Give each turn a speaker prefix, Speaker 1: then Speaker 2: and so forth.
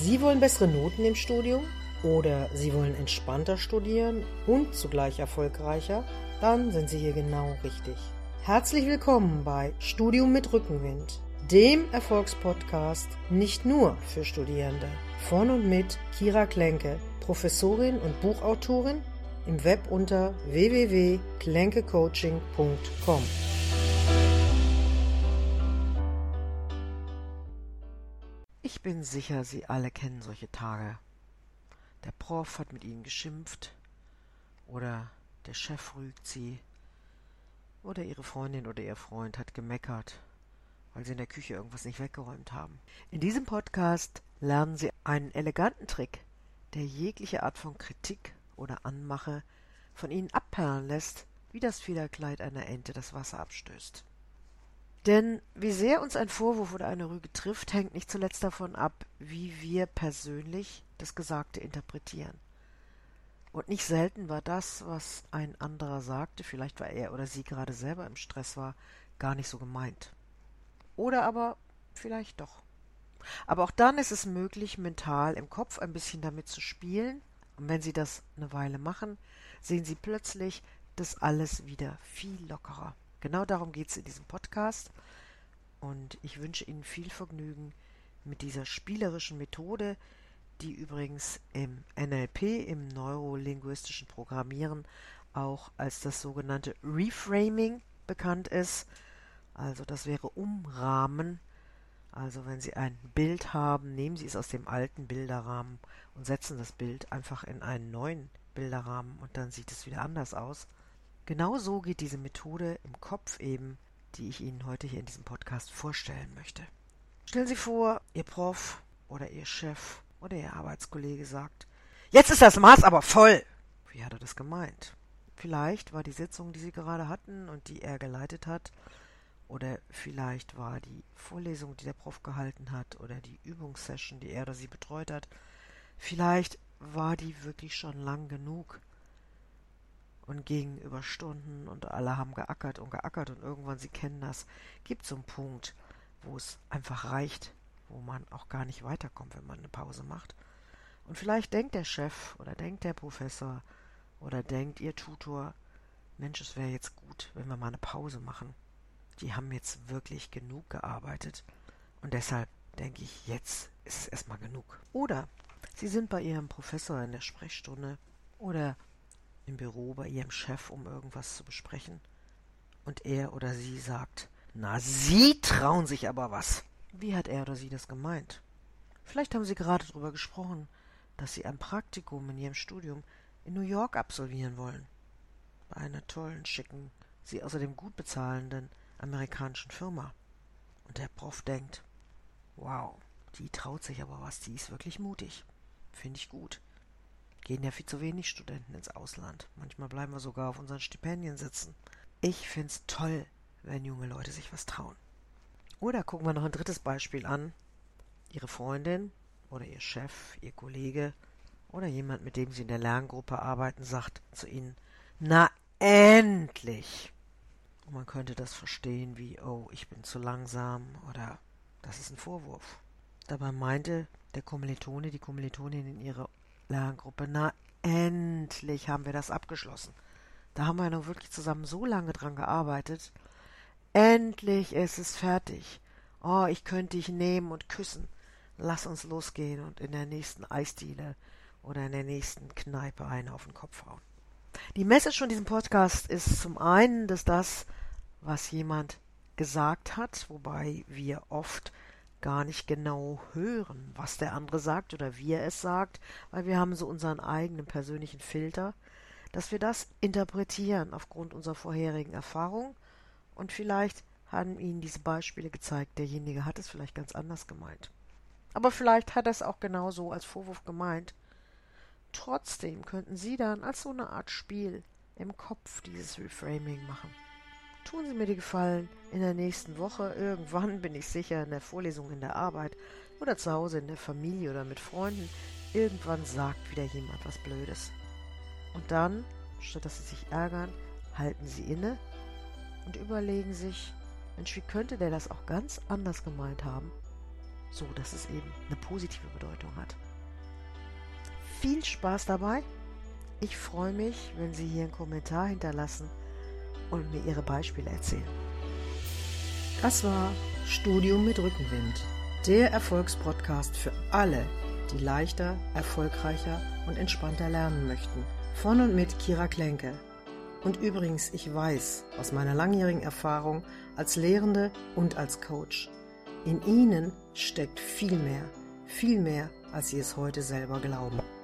Speaker 1: Sie wollen bessere Noten im Studium oder Sie wollen entspannter studieren und zugleich erfolgreicher? Dann sind Sie hier genau richtig. Herzlich willkommen bei Studium mit Rückenwind, dem Erfolgspodcast nicht nur für Studierende. Von und mit Kira Klenke, Professorin und Buchautorin, im Web unter www.klenkecoaching.com. Ich bin sicher, Sie alle kennen solche Tage. Der Prof hat mit Ihnen geschimpft oder der Chef rügt Sie oder Ihre Freundin oder Ihr Freund hat gemeckert, weil Sie in der Küche irgendwas nicht weggeräumt haben. In diesem Podcast lernen Sie einen eleganten Trick, der jegliche Art von Kritik oder Anmache von Ihnen abperlen lässt, wie das Federkleid einer Ente das Wasser abstößt. Denn wie sehr uns ein Vorwurf oder eine Rüge trifft, hängt nicht zuletzt davon ab, wie wir persönlich das Gesagte interpretieren. Und nicht selten war das, was ein anderer sagte, vielleicht weil er oder sie gerade selber im Stress war, gar nicht so gemeint. Oder aber vielleicht doch. Aber auch dann ist es möglich, mental im Kopf ein bisschen damit zu spielen. Und wenn Sie das eine Weile machen, sehen Sie plötzlich das alles wieder viel lockerer. Genau darum geht es in diesem Podcast. Und ich wünsche Ihnen viel Vergnügen mit dieser spielerischen Methode, die übrigens im NLP, im neurolinguistischen Programmieren, auch als das sogenannte Reframing bekannt ist. Also das wäre Umrahmen. Also wenn Sie ein Bild haben, nehmen Sie es aus dem alten Bilderrahmen und setzen das Bild einfach in einen neuen Bilderrahmen und dann sieht es wieder anders aus. Genau so geht diese Methode im Kopf eben, die ich Ihnen heute hier in diesem Podcast vorstellen möchte. Stellen Sie vor, Ihr Prof oder Ihr Chef oder Ihr Arbeitskollege sagt, jetzt ist das Maß aber voll. Wie hat er das gemeint? Vielleicht war die Sitzung, die Sie gerade hatten und die er geleitet hat, oder vielleicht war die Vorlesung, die der Prof gehalten hat, oder die Übungssession, die er oder sie betreut hat, vielleicht war die wirklich schon lang genug und ging über Stunden und alle haben geackert und irgendwann, Sie kennen das, gibt so einen Punkt, wo es einfach reicht, wo man auch gar nicht weiterkommt, wenn man eine Pause macht. Und vielleicht denkt der Chef oder denkt der Professor oder denkt Ihr Tutor, Mensch, es wäre jetzt gut, wenn wir mal eine Pause machen. Die haben jetzt wirklich genug gearbeitet und deshalb denke ich, jetzt ist es erstmal genug. Oder Sie sind bei Ihrem Professor in der Sprechstunde oder im Büro bei Ihrem Chef, um irgendwas zu besprechen. Und er oder sie sagt, na, Sie trauen sich aber was. Wie hat er oder sie das gemeint? Vielleicht haben Sie gerade darüber gesprochen, dass Sie ein Praktikum in Ihrem Studium in New York absolvieren wollen. Bei einer tollen, schicken, Sie außerdem gut bezahlenden amerikanischen Firma. Und der Prof denkt, wow, die traut sich aber was, die ist wirklich mutig. Finde ich gut. Gehen ja viel zu wenig Studenten ins Ausland. Manchmal bleiben wir sogar auf unseren Stipendien sitzen. Ich find's toll, wenn junge Leute sich was trauen. Oder gucken wir noch ein drittes Beispiel an. Ihre Freundin oder Ihr Chef, Ihr Kollege oder jemand, mit dem Sie in der Lerngruppe arbeiten, sagt zu Ihnen, na endlich! Und man könnte das verstehen wie, oh, ich bin zu langsam oder das ist ein Vorwurf. Dabei meinte der Kommilitone, die Kommilitonin in ihrer Lerngruppe, na endlich haben wir das abgeschlossen. Da haben wir ja noch wirklich zusammen so lange dran gearbeitet. Endlich ist es fertig. Oh, ich könnte dich nehmen und küssen. Lass uns losgehen und in der nächsten Eisdiele oder in der nächsten Kneipe einen auf den Kopf hauen. Die Message von diesem Podcast ist zum einen, dass das, was jemand gesagt hat, wobei wir oft gar nicht genau hören, was der andere sagt oder wie er es sagt, weil wir haben so unseren eigenen persönlichen Filter, dass wir das interpretieren aufgrund unserer vorherigen Erfahrung und vielleicht haben Ihnen diese Beispiele gezeigt, derjenige hat es vielleicht ganz anders gemeint. Aber vielleicht hat er es auch genauso als Vorwurf gemeint. Trotzdem könnten Sie dann als so eine Art Spiel im Kopf dieses Reframing machen. Tun Sie mir die Gefallen, in der nächsten Woche, irgendwann bin ich sicher, in der Vorlesung, in der Arbeit oder zu Hause in der Familie oder mit Freunden, irgendwann sagt wieder jemand was Blödes. Und dann, statt dass Sie sich ärgern, halten Sie inne und überlegen sich, Mensch, wie könnte der das auch ganz anders gemeint haben? so dass es eben eine positive Bedeutung hat. Viel Spaß dabei. Ich freue mich, wenn Sie hier einen Kommentar hinterlassen und mir Ihre Beispiele erzählen. Das war Studium mit Rückenwind, der Erfolgspodcast für alle, die leichter, erfolgreicher und entspannter lernen möchten. Von und mit Kira Klenke. Und übrigens, ich weiß aus meiner langjährigen Erfahrung als Lehrende und als Coach, in Ihnen steckt viel mehr, als Sie es heute selber glauben.